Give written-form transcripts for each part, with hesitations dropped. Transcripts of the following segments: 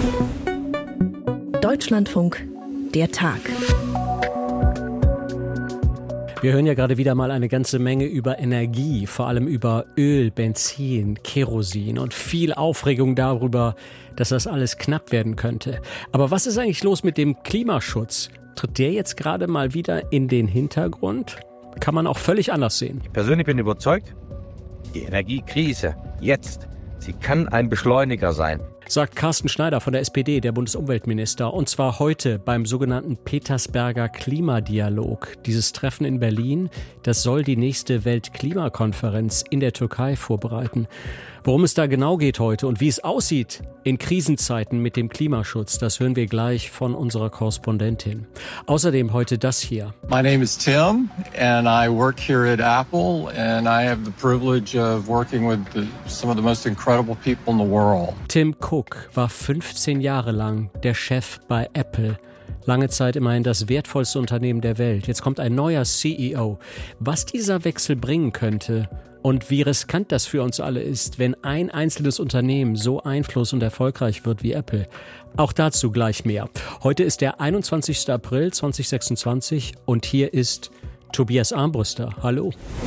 Deutschlandfunk, der Tag. Wir hören ja gerade wieder mal eine ganze Menge über Energie, vor allem über Öl, Benzin, Kerosin und viel Aufregung darüber, dass das alles knapp werden könnte. Aber was ist eigentlich los mit dem Klimaschutz? Tritt der jetzt gerade mal wieder in den Hintergrund? Kann man auch völlig anders sehen. Ich persönlich bin überzeugt, die Energiekrise jetzt, sie kann ein Beschleuniger sein. Sagt Carsten Schneider von der SPD, der Bundesumweltminister. Und zwar heute beim sogenannten Petersberger Klimadialog. Dieses Treffen in Berlin, das soll die nächste Weltklimakonferenz in der Türkei vorbereiten. Worum es da genau geht heute und wie es aussieht in Krisenzeiten mit dem Klimaschutz, das hören wir gleich von unserer Korrespondentin. Außerdem heute das hier. My name is Tim and I work here at Apple and I have the privilege of working with some of the most incredible people in the world. Tim Cook war 15 Jahre lang der Chef bei Apple. Lange Zeit immerhin das wertvollste Unternehmen der Welt. Jetzt kommt ein neuer CEO. Was dieser Wechsel bringen könnte und wie riskant das für uns alle ist, wenn ein einzelnes Unternehmen so einfluss- und erfolgreich wird wie Apple. Auch dazu gleich mehr. Heute ist der 21. April 2026 und hier ist Tobias Armbruster. Hallo.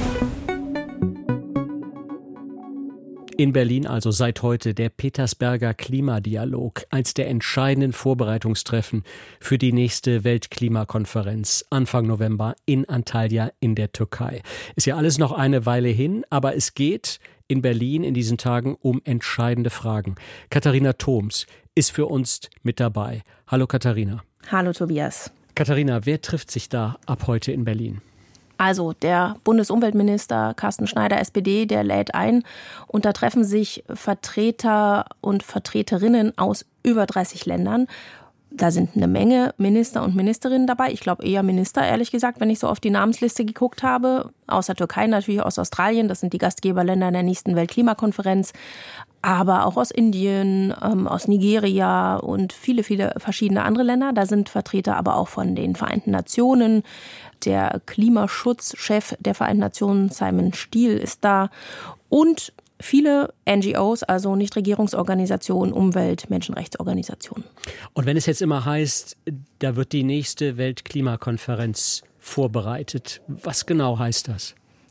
In Berlin also seit heute der Petersberger Klimadialog, eins der entscheidenden Vorbereitungstreffen für die nächste Weltklimakonferenz Anfang November in Antalya in der Türkei. Ist ja alles noch eine Weile hin, aber es geht in Berlin in diesen Tagen um entscheidende Fragen. Katharina Thoms ist für uns mit dabei. Hallo Katharina. Hallo Tobias. Katharina, wer trifft sich da ab heute in Berlin? Also der Bundesumweltminister Carsten Schneider, SPD, der lädt ein und da treffen sich Vertreter und Vertreterinnen aus über 30 Ländern. Da sind eine Menge Minister und Ministerinnen dabei. Ich glaube eher Minister, ehrlich gesagt, wenn ich so auf die Namensliste geguckt habe. Aus der Türkei, natürlich aus Australien, das sind die Gastgeberländer in der nächsten Weltklimakonferenz. Aber auch aus Indien, aus Nigeria und viele, viele verschiedene andere Länder. Da sind Vertreter aber auch von den Vereinten Nationen. Der Klimaschutzchef der Vereinten Nationen, Simon Stiell, ist da. Und viele NGOs, also Nichtregierungsorganisationen, Umwelt-, Menschenrechtsorganisationen. Und wenn es jetzt immer heißt, da wird die nächste Weltklimakonferenz vorbereitet, was genau heißt das?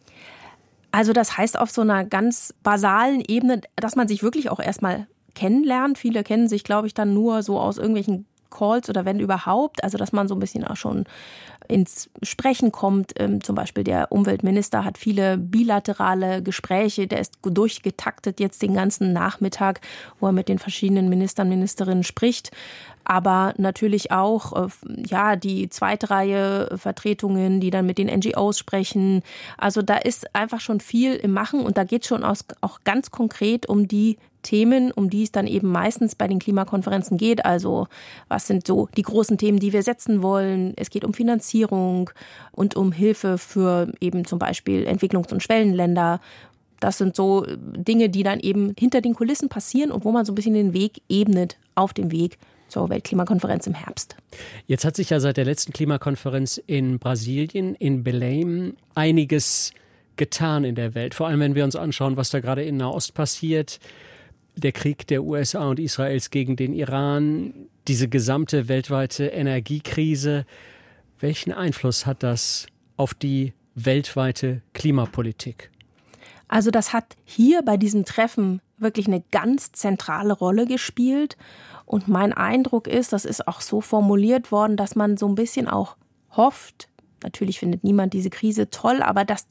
Also das heißt auf so einer ganz basalen Ebene, dass man sich wirklich auch erstmal kennenlernt. Viele kennen sich, glaube ich, dann nur so aus irgendwelchen Calls oder wenn überhaupt. Also dass man so ein bisschen auch schon ins Sprechen kommt. Zum Beispiel der Umweltminister hat viele bilaterale Gespräche. Der ist durchgetaktet jetzt den ganzen Nachmittag, wo er mit den verschiedenen Ministern, Ministerinnen spricht. Aber natürlich auch die zweite Reihe Vertretungen, die dann mit den NGOs sprechen. Also da ist einfach schon viel im Machen und da geht es schon auch ganz konkret um die Themen, um die es dann eben meistens bei den Klimakonferenzen geht. Also was sind so die großen Themen, die wir setzen wollen? Es geht um Finanzierung und um Hilfe für eben zum Beispiel Entwicklungs- und Schwellenländer. Das sind so Dinge, die dann eben hinter den Kulissen passieren und wo man so ein bisschen den Weg ebnet auf dem Weg zur Weltklimakonferenz im Herbst. Jetzt hat sich ja seit der letzten Klimakonferenz in Brasilien, in Belém, einiges getan in der Welt. Vor allem, wenn wir uns anschauen, was da gerade in Nahost passiert. Der Krieg der USA und Israels gegen den Iran, diese gesamte weltweite Energiekrise. Welchen Einfluss hat das auf die weltweite Klimapolitik? Also das hat hier bei diesem Treffen wirklich eine ganz zentrale Rolle gespielt. Und mein Eindruck ist, das ist auch so formuliert worden, dass man so ein bisschen auch hofft, natürlich findet niemand diese Krise toll, aber dass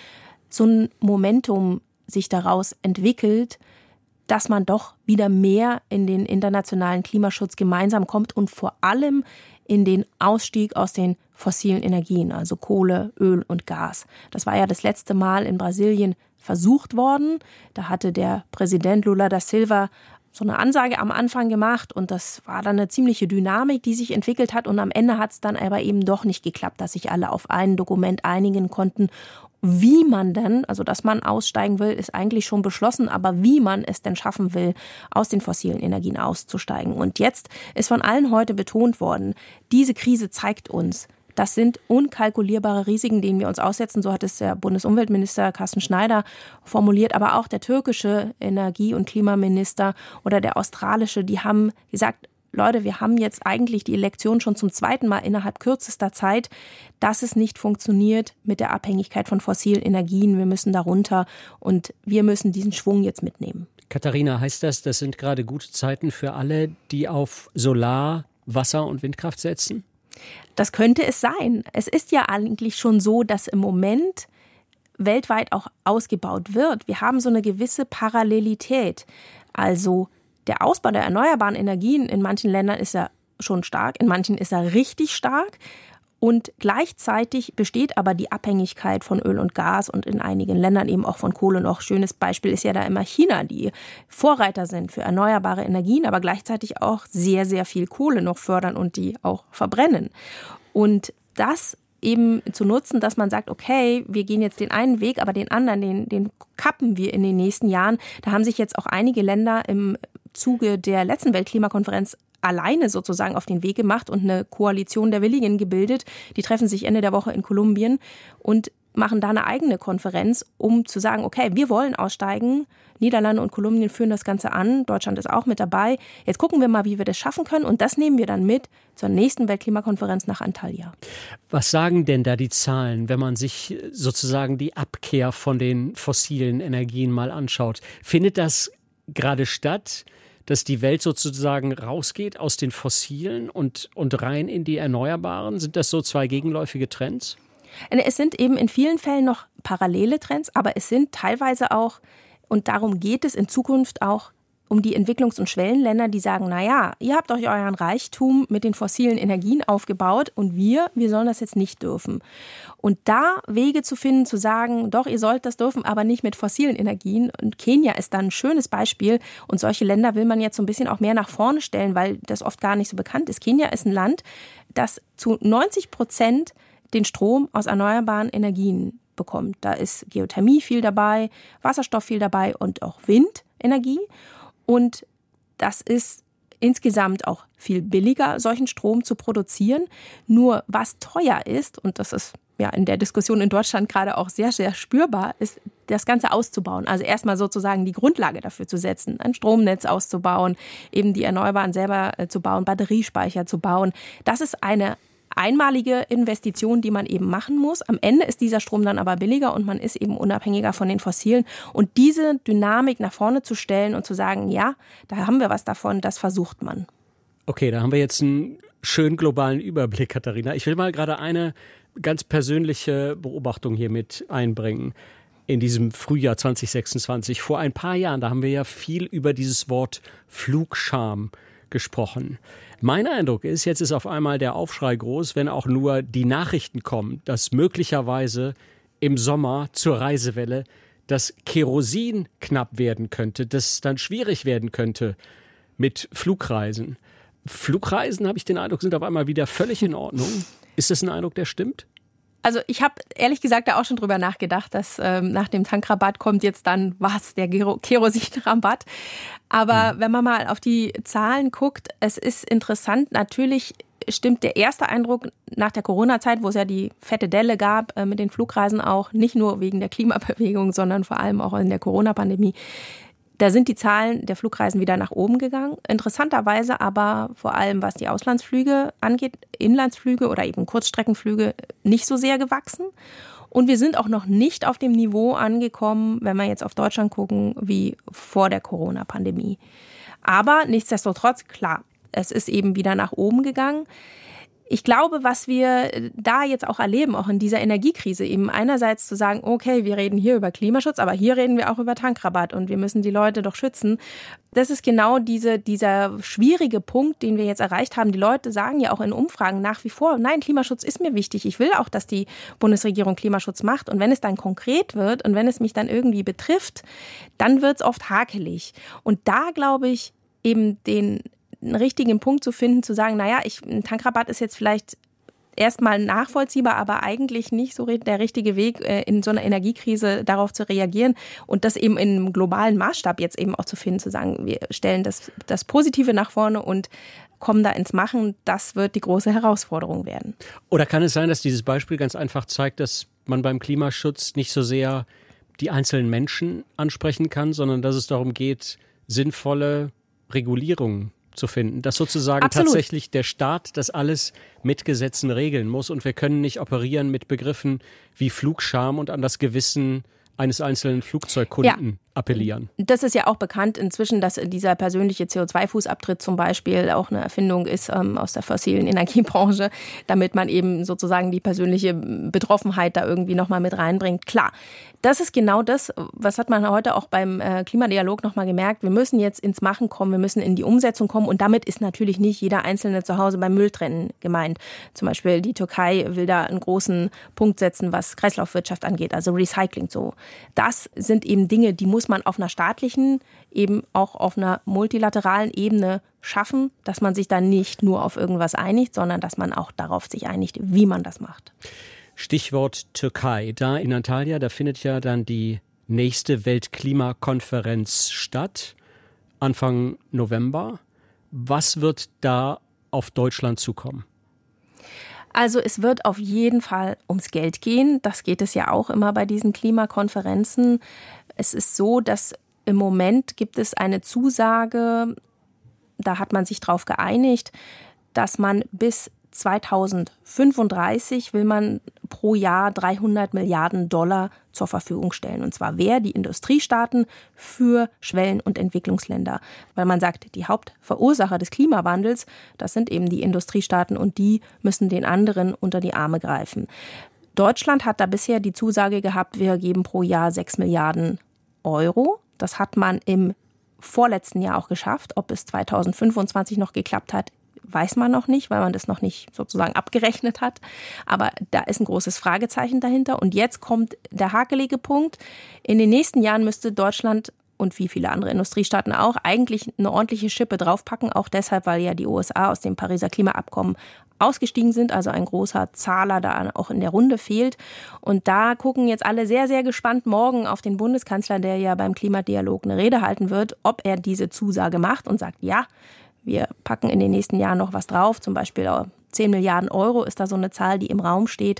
so ein Momentum sich daraus entwickelt, dass man doch wieder mehr in den internationalen Klimaschutz gemeinsam kommt und vor allem in den Ausstieg aus den fossilen Energien, also Kohle, Öl und Gas. Das war ja das letzte Mal in Brasilien versucht worden. Da hatte der Präsident Lula da Silva so eine Ansage am Anfang gemacht und das war dann eine ziemliche Dynamik, die sich entwickelt hat und am Ende hat es dann aber eben doch nicht geklappt, dass sich alle auf ein Dokument einigen konnten. Wie man denn, also dass man aussteigen will, ist eigentlich schon beschlossen, aber wie man es denn schaffen will, aus den fossilen Energien auszusteigen. Und jetzt ist von allen heute betont worden, diese Krise zeigt uns, Das sind unkalkulierbare Risiken, denen wir uns aussetzen. So hat es der Bundesumweltminister Carsten Schneider formuliert, aber auch der türkische Energie- und Klimaminister oder der australische, die haben gesagt, Leute, wir haben jetzt eigentlich die Lektion schon zum zweiten Mal innerhalb kürzester Zeit, dass es nicht funktioniert mit der Abhängigkeit von fossilen Energien. Wir müssen da runter und wir müssen diesen Schwung jetzt mitnehmen. Katharina, heißt das sind gerade gute Zeiten für alle, die auf Solar, Wasser und Windkraft setzen? Das könnte es sein. Es ist ja eigentlich schon so, dass im Moment weltweit auch ausgebaut wird. Wir haben so eine gewisse Parallelität. Also der Ausbau der erneuerbaren Energien in manchen Ländern ist ja schon stark, in manchen ist er richtig stark. Und gleichzeitig besteht aber die Abhängigkeit von Öl und Gas und in einigen Ländern eben auch von Kohle noch. Schönes Beispiel ist ja da immer China, die Vorreiter sind für erneuerbare Energien, aber gleichzeitig auch sehr, sehr viel Kohle noch fördern und die auch verbrennen. Und das eben zu nutzen, dass man sagt, okay, wir gehen jetzt den einen Weg, aber den anderen, den kappen wir in den nächsten Jahren. Da haben sich jetzt auch einige Länder im Zuge der letzten Weltklimakonferenz alleine sozusagen auf den Weg gemacht und eine Koalition der Willigen gebildet. Die treffen sich Ende der Woche in Kolumbien und machen da eine eigene Konferenz, um zu sagen, okay, wir wollen aussteigen. Niederlande und Kolumbien führen das Ganze an. Deutschland ist auch mit dabei. Jetzt gucken wir mal, wie wir das schaffen können. Und das nehmen wir dann mit zur nächsten Weltklimakonferenz nach Antalya. Was sagen denn da die Zahlen, wenn man sich sozusagen die Abkehr von den fossilen Energien mal anschaut? Findet das gerade statt, dass die Welt sozusagen rausgeht aus den Fossilen und rein in die Erneuerbaren? Sind das so zwei gegenläufige Trends? Es sind eben in vielen Fällen noch parallele Trends, aber es sind teilweise auch, und darum geht es in Zukunft auch, um die Entwicklungs- und Schwellenländer, die sagen, naja, ihr habt euch euren Reichtum mit den fossilen Energien aufgebaut und wir sollen das jetzt nicht dürfen. Und da Wege zu finden, zu sagen, doch, ihr sollt das dürfen, aber nicht mit fossilen Energien. Und Kenia ist dann ein schönes Beispiel. Und solche Länder will man jetzt so ein bisschen auch mehr nach vorne stellen, weil das oft gar nicht so bekannt ist. Kenia ist ein Land, das zu 90% den Strom aus erneuerbaren Energien bekommt. Da ist Geothermie viel dabei, Wasserstoff viel dabei und auch Windenergie. Und das ist insgesamt auch viel billiger, solchen Strom zu produzieren. Nur was teuer ist, und das ist ja in der Diskussion in Deutschland gerade auch sehr, sehr spürbar, ist das Ganze auszubauen. Also erstmal sozusagen die Grundlage dafür zu setzen, ein Stromnetz auszubauen, eben die Erneuerbaren selber zu bauen, Batteriespeicher zu bauen. Das ist eine einmalige Investition, die man eben machen muss. Am Ende ist dieser Strom dann aber billiger und man ist eben unabhängiger von den Fossilen. Und diese Dynamik nach vorne zu stellen und zu sagen, ja, da haben wir was davon, das versucht man. Okay, da haben wir jetzt einen schönen globalen Überblick, Katharina. Ich will mal gerade eine ganz persönliche Beobachtung hier mit einbringen. In diesem Frühjahr 2026. Vor ein paar Jahren, da haben wir ja viel über dieses Wort Flugscham gesprochen. Mein Eindruck ist, jetzt ist auf einmal der Aufschrei groß, wenn auch nur die Nachrichten kommen, dass möglicherweise im Sommer zur Reisewelle das Kerosin knapp werden könnte, dass es dann schwierig werden könnte mit Flugreisen. Flugreisen, habe ich den Eindruck, sind auf einmal wieder völlig in Ordnung. Ist das ein Eindruck, der stimmt? Also ich habe ehrlich gesagt da auch schon drüber nachgedacht, dass nach dem Tankrabatt kommt jetzt dann der Kerosinrabatt. Aber wenn man mal auf die Zahlen guckt, es ist interessant, natürlich stimmt der erste Eindruck nach der Corona-Zeit, wo es ja die fette Delle gab mit den Flugreisen auch, nicht nur wegen der Klimabewegung, sondern vor allem auch in der Corona-Pandemie. Da sind die Zahlen der Flugreisen wieder nach oben gegangen. Interessanterweise aber vor allem, was die Auslandsflüge angeht, Inlandsflüge oder eben Kurzstreckenflüge, nicht so sehr gewachsen. Und wir sind auch noch nicht auf dem Niveau angekommen, wenn wir jetzt auf Deutschland gucken, wie vor der Corona-Pandemie. Aber nichtsdestotrotz, klar, es ist eben wieder nach oben gegangen. Ich glaube, was wir da jetzt auch erleben, auch in dieser Energiekrise, eben einerseits zu sagen, okay, wir reden hier über Klimaschutz, aber hier reden wir auch über Tankrabatt und wir müssen die Leute doch schützen. Das ist genau dieser schwierige Punkt, den wir jetzt erreicht haben. Die Leute sagen ja auch in Umfragen nach wie vor, nein, Klimaschutz ist mir wichtig. Ich will auch, dass die Bundesregierung Klimaschutz macht. Und wenn es dann konkret wird und wenn es mich dann irgendwie betrifft, dann wird es oft hakelig. Und da glaube ich eben einen richtigen Punkt zu finden, zu sagen, naja, ein Tankrabatt ist jetzt vielleicht erstmal nachvollziehbar, aber eigentlich nicht so der richtige Weg, in so einer Energiekrise darauf zu reagieren und das eben im globalen Maßstab jetzt eben auch zu finden, zu sagen, wir stellen das Positive nach vorne und kommen da ins Machen. Das wird die große Herausforderung werden. Oder kann es sein, dass dieses Beispiel ganz einfach zeigt, dass man beim Klimaschutz nicht so sehr die einzelnen Menschen ansprechen kann, sondern dass es darum geht, sinnvolle Regulierungen zu finden, dass sozusagen Absolut. Tatsächlich der Staat das alles mit Gesetzen regeln muss und wir können nicht operieren mit Begriffen wie Flugscham und an das Gewissen eines einzelnen Flugzeugkunden appellieren. Das ist ja auch bekannt inzwischen, dass dieser persönliche CO2-Fußabtritt zum Beispiel auch eine Erfindung ist aus der fossilen Energiebranche, damit man eben sozusagen die persönliche Betroffenheit da irgendwie nochmal mit reinbringt. Klar, das ist genau das, was hat man heute auch beim Klimadialog nochmal gemerkt. Wir müssen jetzt ins Machen kommen, wir müssen in die Umsetzung kommen und damit ist natürlich nicht jeder Einzelne zu Hause beim Mülltrennen gemeint. Zum Beispiel die Türkei will da einen großen Punkt setzen, was Kreislaufwirtschaft angeht, also Recycling so. Das sind eben Dinge, die muss man auf einer staatlichen, eben auch auf einer multilateralen Ebene schaffen, dass man sich dann nicht nur auf irgendwas einigt, sondern dass man auch darauf sich einigt, wie man das macht. Stichwort Türkei. Da in Antalya, da findet ja dann die nächste Weltklimakonferenz statt, Anfang November. Was wird da auf Deutschland zukommen? Also es wird auf jeden Fall ums Geld gehen. Das geht es ja auch immer bei diesen Klimakonferenzen. Es ist so, dass im Moment gibt es eine Zusage, da hat man sich drauf geeinigt, dass man bis 2035 will man pro Jahr 300 Milliarden Dollar zur Verfügung stellen. Und zwar die Industriestaaten für Schwellen- und Entwicklungsländer. Weil man sagt, die Hauptverursacher des Klimawandels, das sind eben die Industriestaaten und die müssen den anderen unter die Arme greifen. Deutschland hat da bisher die Zusage gehabt, wir geben pro Jahr 6 Milliarden Euro. Das hat man im vorletzten Jahr auch geschafft. Ob es 2025 noch geklappt hat, weiß man noch nicht, weil man das noch nicht sozusagen abgerechnet hat. Aber da ist ein großes Fragezeichen dahinter. Und jetzt kommt der hakelige Punkt. In den nächsten Jahren müsste Deutschland und wie viele andere Industriestaaten auch eigentlich eine ordentliche Schippe draufpacken. Auch deshalb, weil ja die USA aus dem Pariser Klimaabkommen ausgestiegen sind, also ein großer Zahler da auch in der Runde fehlt. Und da gucken jetzt alle sehr, sehr gespannt morgen auf den Bundeskanzler, der ja beim Klimadialog eine Rede halten wird, ob er diese Zusage macht und sagt, ja, wir packen in den nächsten Jahren noch was drauf, zum Beispiel 10 Milliarden Euro ist da so eine Zahl, die im Raum steht.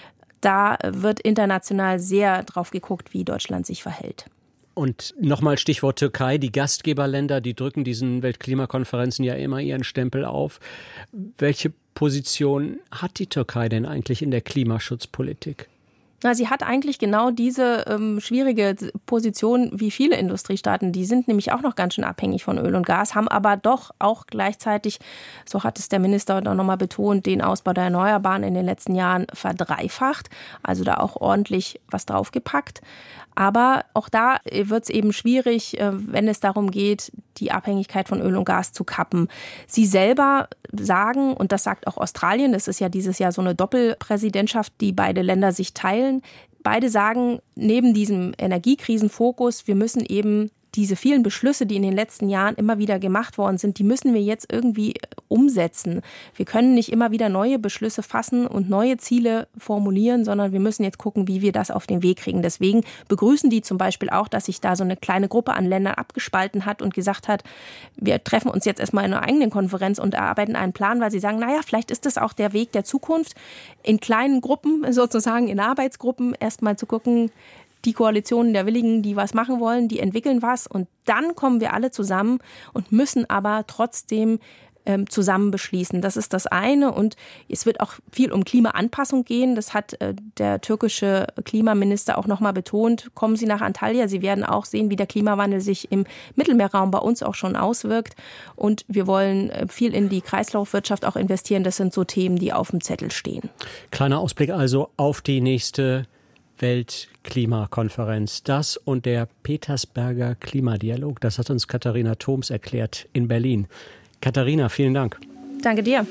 Da wird international sehr drauf geguckt, wie Deutschland sich verhält. Und nochmal Stichwort Türkei, die Gastgeberländer, die drücken diesen Weltklimakonferenzen ja immer ihren Stempel auf. Welche Position hat die Türkei denn eigentlich in der Klimaschutzpolitik? Na, sie hat eigentlich genau diese schwierige Position wie viele Industriestaaten. Die sind nämlich auch noch ganz schön abhängig von Öl und Gas, haben aber doch auch gleichzeitig, so hat es der Minister noch nochmal betont, den Ausbau der Erneuerbaren in den letzten Jahren verdreifacht. Also da auch ordentlich was draufgepackt. Aber auch da wird es eben schwierig, wenn es darum geht, die Abhängigkeit von Öl und Gas zu kappen. Sie selber sagen, und das sagt auch Australien, das ist ja dieses Jahr so eine Doppelpräsidentschaft, die beide Länder sich teilen. Beide sagen, neben diesem Energiekrisenfokus, wir müssen eben diese vielen Beschlüsse, die in den letzten Jahren immer wieder gemacht worden sind, die müssen wir jetzt irgendwie umsetzen. Wir können nicht immer wieder neue Beschlüsse fassen und neue Ziele formulieren, sondern wir müssen jetzt gucken, wie wir das auf den Weg kriegen. Deswegen begrüßen die zum Beispiel auch, dass sich da so eine kleine Gruppe an Ländern abgespalten hat und gesagt hat, wir treffen uns jetzt erstmal in einer eigenen Konferenz und erarbeiten einen Plan, weil sie sagen, naja, vielleicht ist das auch der Weg der Zukunft, in kleinen Gruppen, sozusagen in Arbeitsgruppen, erstmal zu gucken, die Koalitionen der Willigen, die was machen wollen, die entwickeln was und dann kommen wir alle zusammen und müssen aber trotzdem zusammen beschließen. Das ist das eine und es wird auch viel um Klimaanpassung gehen. Das hat der türkische Klimaminister auch nochmal betont. Kommen Sie nach Antalya, Sie werden auch sehen, wie der Klimawandel sich im Mittelmeerraum bei uns auch schon auswirkt und wir wollen viel in die Kreislaufwirtschaft auch investieren. Das sind so Themen, die auf dem Zettel stehen. Kleiner Ausblick also auf die nächste Weltklimakonferenz. Das und der Petersberger Klimadialog, das hat uns Katharina Thoms erklärt in Berlin. Katharina, vielen Dank. Danke dir.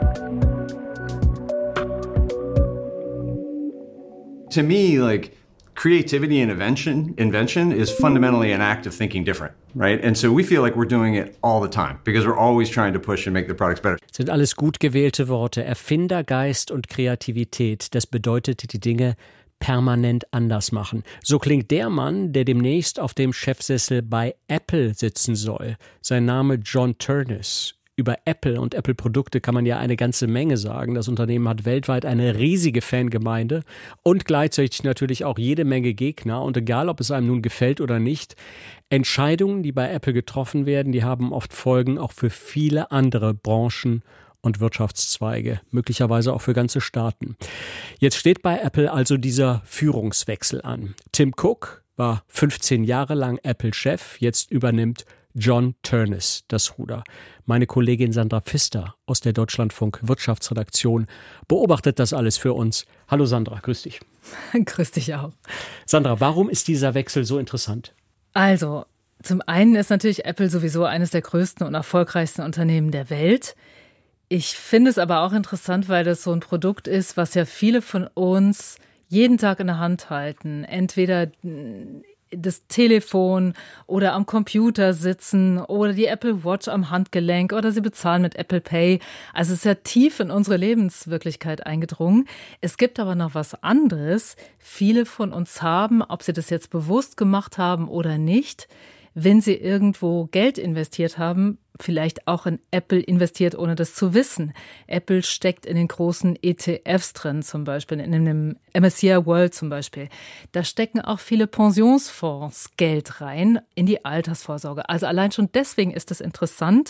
To me, like, creativity and invention is fundamentally an act of thinking different, right? And so we feel like we're doing it all the time because we're always trying to push and make the products better. Sind alles gut gewählte Worte. Erfindergeist und Kreativität, das bedeutet, die Dinge permanent anders machen. So klingt der Mann, der demnächst auf dem Chefsessel bei Apple sitzen soll. Sein Name John Ternus. Über Apple und Apple-Produkte kann man ja eine ganze Menge sagen. Das Unternehmen hat weltweit eine riesige Fangemeinde und gleichzeitig natürlich auch jede Menge Gegner. Und egal, ob es einem nun gefällt oder nicht, Entscheidungen, die bei Apple getroffen werden, die haben oft Folgen auch für viele andere Branchen und Wirtschaftszweige, möglicherweise auch für ganze Staaten. Jetzt steht bei Apple also dieser Führungswechsel an. Tim Cook war 15 Jahre lang Apple-Chef, jetzt übernimmt John Ternus das Ruder. Meine Kollegin Sandra Pfister aus der Deutschlandfunk Wirtschaftsredaktion beobachtet das alles für uns. Hallo Sandra, grüß dich. Grüß dich auch. Sandra, warum ist dieser Wechsel so interessant? Also, zum einen ist natürlich Apple sowieso eines der größten und erfolgreichsten Unternehmen der Welt. Ich finde es aber auch interessant, weil das so ein Produkt ist, was ja viele von uns jeden Tag in der Hand halten. Entweder das Telefon oder am Computer sitzen oder die Apple Watch am Handgelenk oder sie bezahlen mit Apple Pay. Also es ist ja tief in unsere Lebenswirklichkeit eingedrungen. Es gibt aber noch was anderes. Viele von uns haben, ob sie das jetzt bewusst gemacht haben oder nicht, wenn sie irgendwo Geld investiert haben, vielleicht auch in Apple investiert, ohne das zu wissen. Apple steckt in den großen ETFs drin, zum Beispiel in dem MSCI World zum Beispiel. Da stecken auch viele Pensionsfonds Geld rein in die Altersvorsorge. Also allein schon deswegen ist es interessant,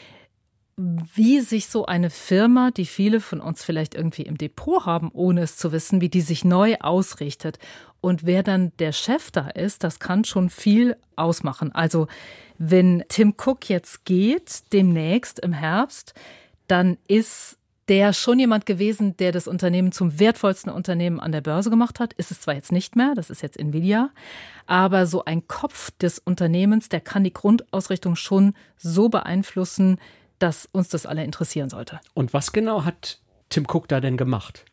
wie sich so eine Firma, die viele von uns vielleicht irgendwie im Depot haben, ohne es zu wissen, wie die sich neu ausrichtet. Und wer dann der Chef da ist, das kann schon viel ausmachen. Also wenn Tim Cook jetzt geht, demnächst im Herbst, dann ist der schon jemand gewesen, der das Unternehmen zum wertvollsten Unternehmen an der Börse gemacht hat. Ist es zwar jetzt nicht mehr, das ist jetzt Nvidia, aber so ein Kopf des Unternehmens, der kann die Grundausrichtung schon so beeinflussen, dass uns das alle interessieren sollte. Und was genau hat Tim Cook da denn gemacht?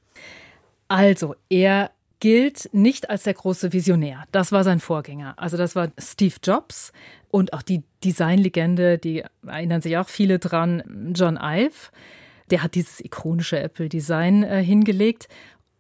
Also, er gilt nicht als der große Visionär. Das war sein Vorgänger. Also das war Steve Jobs und auch die Designlegende, die erinnern sich auch viele dran, John Ive. Der hat dieses ikonische Apple-Design hingelegt.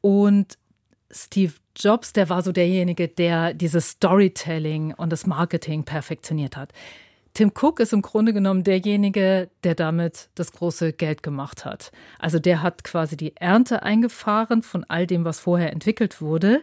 Und Steve Jobs, der war so derjenige, der dieses Storytelling und das Marketing perfektioniert hat. Tim Cook ist im Grunde genommen derjenige, der damit das große Geld gemacht hat. Also der hat quasi die Ernte eingefahren von all dem, was vorher entwickelt wurde.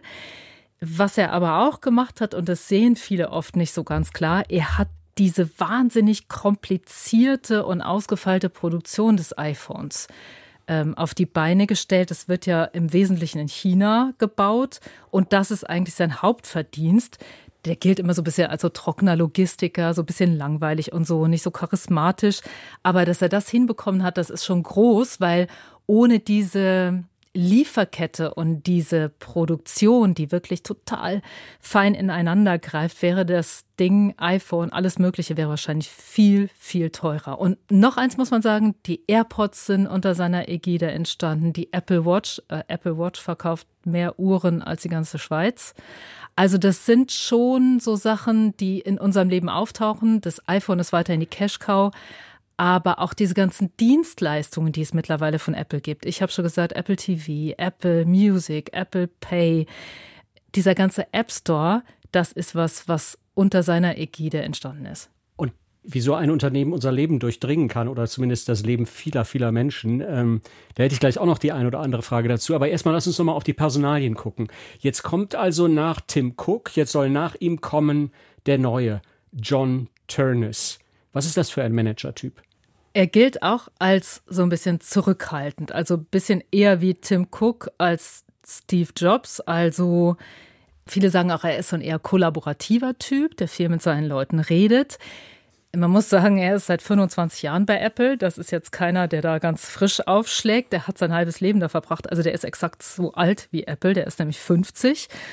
Was er aber auch gemacht hat, und das sehen viele oft nicht so ganz klar, er hat diese wahnsinnig komplizierte und ausgefeilte Produktion des iPhones auf die Beine gestellt. Es wird ja im Wesentlichen in China gebaut und das ist eigentlich sein Hauptverdienst. Der gilt immer so ein bisschen als so trockener Logistiker, so ein bisschen langweilig und so, nicht so charismatisch. Aber dass er das hinbekommen hat, das ist schon groß, weil ohne diese Lieferkette und diese Produktion, die wirklich total fein ineinander greift, wäre das Ding, iPhone, alles Mögliche wäre wahrscheinlich viel, viel teurer. Und noch eins muss man sagen, die AirPods sind unter seiner Ägide entstanden. Die Apple Watch verkauft mehr Uhren als die ganze Schweiz. Also das sind schon so Sachen, die in unserem Leben auftauchen. Das iPhone ist weiterhin die Cash-Cow. Aber auch diese ganzen Dienstleistungen, die es mittlerweile von Apple gibt. Ich habe schon gesagt, Apple TV, Apple Music, Apple Pay. Dieser ganze App Store, das ist was unter seiner Ägide entstanden ist. Und wie so ein Unternehmen unser Leben durchdringen kann oder zumindest das Leben vieler Menschen, da hätte ich gleich auch noch die ein oder andere Frage dazu. Aber erstmal lass uns noch mal auf die Personalien gucken. Jetzt kommt also nach Tim Cook, jetzt soll nach ihm kommen der neue John Ternus. Was ist das für ein Managertyp? Er gilt auch als so ein bisschen zurückhaltend, also ein bisschen eher wie Tim Cook als Steve Jobs. Also viele sagen auch, er ist so ein eher kollaborativer Typ, der viel mit seinen Leuten redet. Man muss sagen, er ist seit 25 Jahren bei Apple. Das ist jetzt keiner, der da ganz frisch aufschlägt. Der hat sein halbes Leben da verbracht. Also der ist exakt so alt wie Apple, der ist nämlich 50.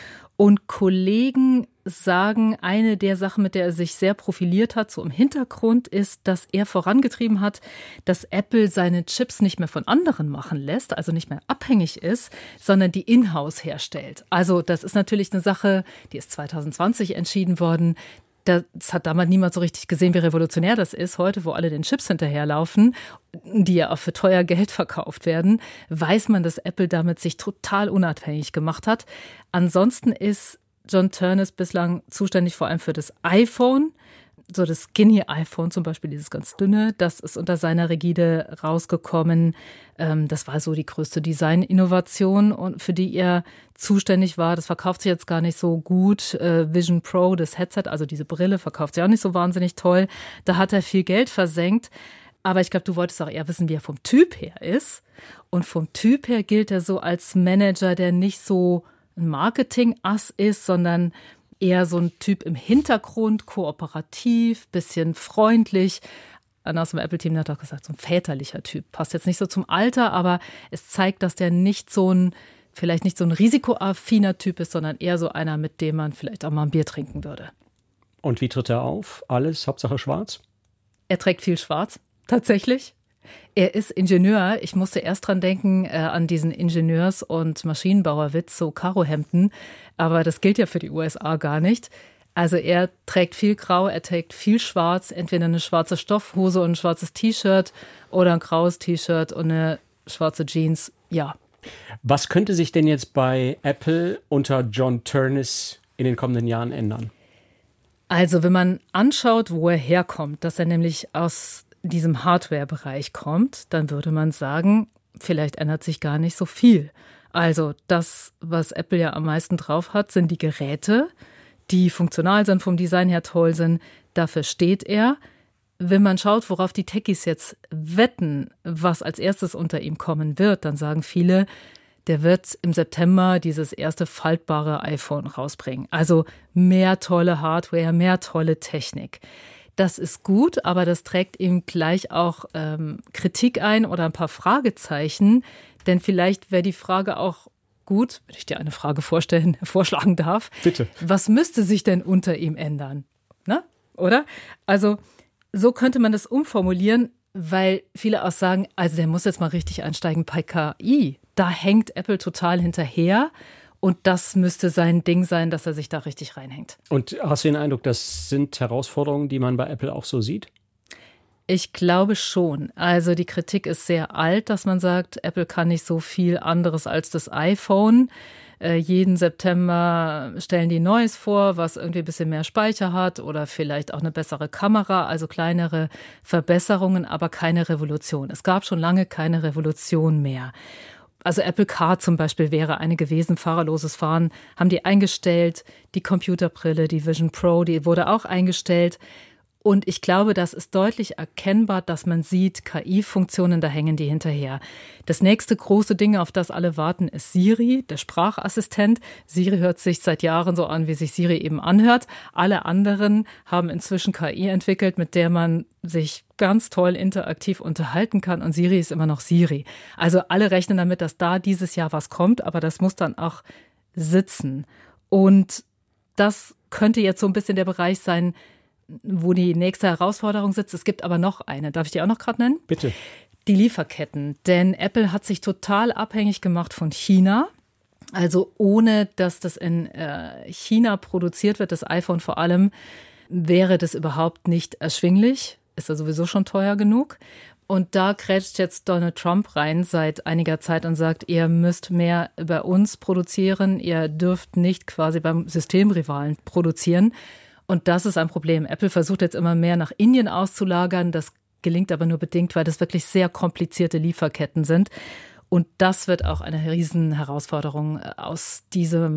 Und Kollegen sagen, eine der Sachen, mit der er sich sehr profiliert hat, so im Hintergrund, ist, dass er vorangetrieben hat, dass Apple seine Chips nicht mehr von anderen machen lässt, also nicht mehr abhängig ist, sondern die in-house herstellt. Also das ist natürlich eine Sache, die ist 2020 entschieden worden. Das hat damals niemand so richtig gesehen, wie revolutionär das ist. Heute, wo alle den Chips hinterherlaufen, die ja auch für teuer Geld verkauft werden, weiß man, dass Apple damit sich total unabhängig gemacht hat. Ansonsten ist John Ternus bislang zuständig vor allem für das iPhone. So das Skinny iPhone zum Beispiel, dieses ganz dünne, das ist unter seiner Rigide rausgekommen. Das war so die größte Design-Innovation, für die er zuständig war. Das verkauft sich jetzt gar nicht so gut. Vision Pro, das Headset, also diese Brille, verkauft sich auch nicht so wahnsinnig toll. Da hat er viel Geld versenkt. Aber ich glaube, du wolltest auch eher wissen, wie er vom Typ her ist. Und vom Typ her gilt er so als Manager, der nicht so ein Marketing-Ass ist, sondern eher so ein Typ im Hintergrund, kooperativ, bisschen freundlich. Einer aus dem Apple-Team hat auch gesagt, so ein väterlicher Typ. Passt jetzt nicht so zum Alter, aber es zeigt, dass der vielleicht nicht so ein risikoaffiner Typ ist, sondern eher so einer, mit dem man vielleicht auch mal ein Bier trinken würde. Und wie tritt er auf? Alles, Hauptsache schwarz? Er trägt viel schwarz, tatsächlich. Er ist Ingenieur. Ich musste erst dran denken, an diesen Ingenieurs- und Maschinenbauerwitz, so Karohemden. Aber das gilt ja für die USA gar nicht. Also er trägt viel Grau, er trägt viel Schwarz, entweder eine schwarze Stoffhose und ein schwarzes T-Shirt oder ein graues T-Shirt und eine schwarze Jeans. Ja. Was könnte sich denn jetzt bei Apple unter John Ternus in den kommenden Jahren ändern? Also wenn man anschaut, wo er herkommt, dass er nämlich aus diesem Hardware-Bereich kommt, dann würde man sagen, vielleicht ändert sich gar nicht so viel. Also das, was Apple ja am meisten drauf hat, sind die Geräte, die funktional sind, vom Design her toll sind. Dafür steht er. Wenn man schaut, worauf die Techies jetzt wetten, was als erstes unter ihm kommen wird, dann sagen viele, der wird im September dieses erste faltbare iPhone rausbringen. Also mehr tolle Hardware, mehr tolle Technik. Das ist gut, aber das trägt ihm gleich auch Kritik ein oder ein paar Fragezeichen. Denn vielleicht wäre die Frage auch gut, wenn ich dir eine Frage vorschlagen darf. Bitte. Was müsste sich denn unter ihm ändern? Na, oder? Also so könnte man das umformulieren, weil viele auch sagen, also der muss jetzt mal richtig einsteigen bei KI. Da hängt Apple total hinterher. Und das müsste sein Ding sein, dass er sich da richtig reinhängt. Und hast du den Eindruck, das sind Herausforderungen, die man bei Apple auch so sieht? Ich glaube schon. Also die Kritik ist sehr alt, dass man sagt, Apple kann nicht so viel anderes als das iPhone. Jeden September stellen die Neues vor, was irgendwie ein bisschen mehr Speicher hat oder vielleicht auch eine bessere Kamera, also kleinere Verbesserungen, aber keine Revolution. Es gab schon lange keine Revolution mehr. Also Apple Car zum Beispiel wäre eine gewesen, fahrerloses Fahren, haben die eingestellt. Die Computerbrille, die Vision Pro, die wurde auch eingestellt. Und ich glaube, das ist deutlich erkennbar, dass man sieht, KI-Funktionen, da hängen die hinterher. Das nächste große Ding, auf das alle warten, ist Siri, der Sprachassistent. Siri hört sich seit Jahren so an, wie sich Siri eben anhört. Alle anderen haben inzwischen KI entwickelt, mit der man sich ganz toll interaktiv unterhalten kann. Und Siri ist immer noch Siri. Also alle rechnen damit, dass da dieses Jahr was kommt, aber das muss dann auch sitzen. Und das könnte jetzt so ein bisschen der Bereich sein, wo die nächste Herausforderung sitzt. Es gibt aber noch eine. Darf ich die auch noch gerade nennen? Bitte. Die Lieferketten. Denn Apple hat sich total abhängig gemacht von China. Also ohne, dass das in China produziert wird, das iPhone vor allem, wäre das überhaupt nicht erschwinglich. Ist ja sowieso schon teuer genug. Und da grätscht jetzt Donald Trump rein seit einiger Zeit und sagt, ihr müsst mehr bei uns produzieren. Ihr dürft nicht quasi beim Systemrivalen produzieren. Und das ist ein Problem. Apple versucht jetzt immer mehr nach Indien auszulagern. Das gelingt aber nur bedingt, weil das wirklich sehr komplizierte Lieferketten sind. Und das wird auch eine riesen Herausforderung, aus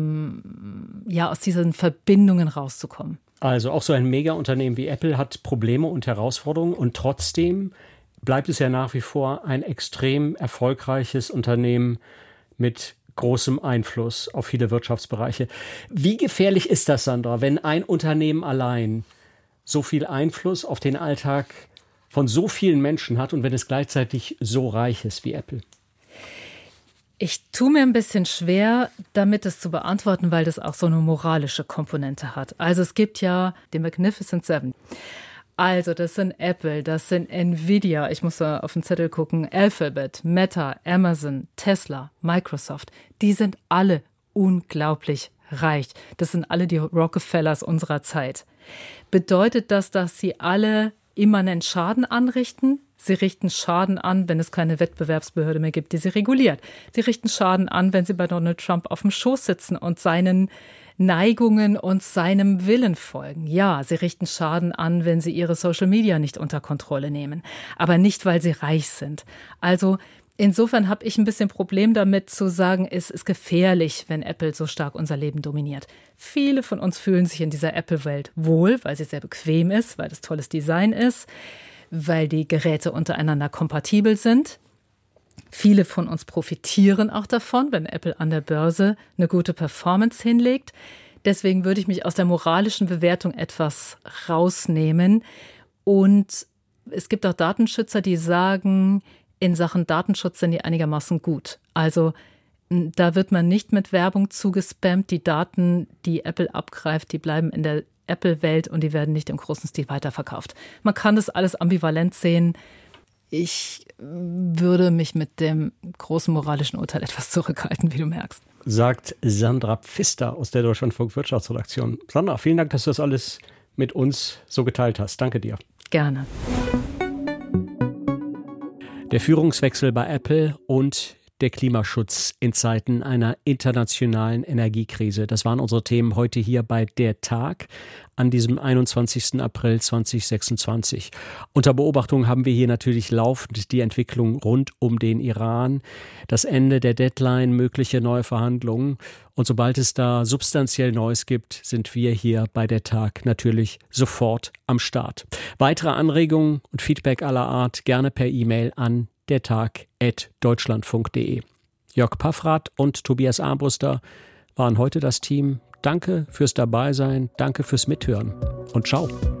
diesen Verbindungen rauszukommen. Also auch so ein Mega-Unternehmen wie Apple hat Probleme und Herausforderungen. Und trotzdem bleibt es ja nach wie vor ein extrem erfolgreiches Unternehmen mit großem Einfluss auf viele Wirtschaftsbereiche. Wie gefährlich ist das, Sandra, wenn ein Unternehmen allein so viel Einfluss auf den Alltag von so vielen Menschen hat und wenn es gleichzeitig so reich ist wie Apple? Ich tue mir ein bisschen schwer, damit es zu beantworten, weil das auch so eine moralische Komponente hat. Also es gibt ja den Magnificent Seven. Also das sind Apple, das sind Nvidia, ich muss da auf den Zettel gucken, Alphabet, Meta, Amazon, Tesla, Microsoft. Die sind alle unglaublich reich. Das sind alle die Rockefellers unserer Zeit. Bedeutet das, dass sie alle immanent Schaden anrichten? Sie richten Schaden an, wenn es keine Wettbewerbsbehörde mehr gibt, die sie reguliert. Sie richten Schaden an, wenn sie bei Donald Trump auf dem Schoß sitzen und seinen Neigungen und seinem Willen folgen. Ja, sie richten Schaden an, wenn sie ihre Social Media nicht unter Kontrolle nehmen. Aber nicht, weil sie reich sind. Also insofern habe ich ein bisschen Problem damit zu sagen, es ist gefährlich, wenn Apple so stark unser Leben dominiert. Viele von uns fühlen sich in dieser Apple-Welt wohl, weil sie sehr bequem ist, weil das tolles Design ist, weil die Geräte untereinander kompatibel sind. Viele von uns profitieren auch davon, wenn Apple an der Börse eine gute Performance hinlegt. Deswegen würde ich mich aus der moralischen Bewertung etwas rausnehmen. Und es gibt auch Datenschützer, die sagen, in Sachen Datenschutz sind die einigermaßen gut. Also da wird man nicht mit Werbung zugespammt. Die Daten, die Apple abgreift, die bleiben in der Apple-Welt und die werden nicht im großen Stil weiterverkauft. Man kann das alles ambivalent sehen. Ich würde mich mit dem großen moralischen Urteil etwas zurückhalten, wie du merkst. Sagt Sandra Pfister aus der Deutschlandfunk Wirtschaftsredaktion. Sandra, vielen Dank, dass du das alles mit uns so geteilt hast. Danke dir. Gerne. Der Führungswechsel bei Apple und der Klimaschutz in Zeiten einer internationalen Energiekrise. Das waren unsere Themen heute hier bei Der Tag an diesem 21. April 2026. Unter Beobachtung haben wir hier natürlich laufend die Entwicklung rund um den Iran, das Ende der Deadline, mögliche neue Verhandlungen. Und sobald es da substanziell Neues gibt, sind wir hier bei Der Tag natürlich sofort am Start. Weitere Anregungen und Feedback aller Art gerne per E-Mail an dertag@deutschlandfunk.de. Jörg Paffrath und Tobias Armbruster waren heute das Team. Danke fürs Dabeisein, danke fürs Mithören und ciao.